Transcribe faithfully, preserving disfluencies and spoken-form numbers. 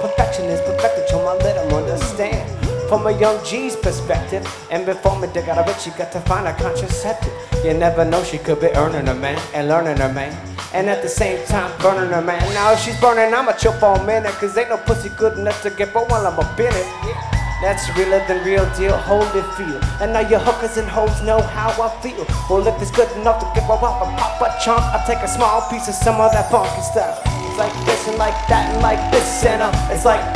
Perfectionist, perfected, so I let them understand. From a young G's perspective, and before me dig out of it, she got to find a contraceptive. You never know, she could be earning her man and learning her man, and at the same time burning her man. Now if she's burning, I'ma chill for a minute, cause ain't no pussy good enough to get but while I'm a in it. Yeah. That's realer than real deal, hold it feel. And now your hookers and hoes know how I feel. Well, if it's good enough to give a wop and pop a chunk, I'll take a small piece of some of that funky stuff. It's like this and like that and like this and uh, it's like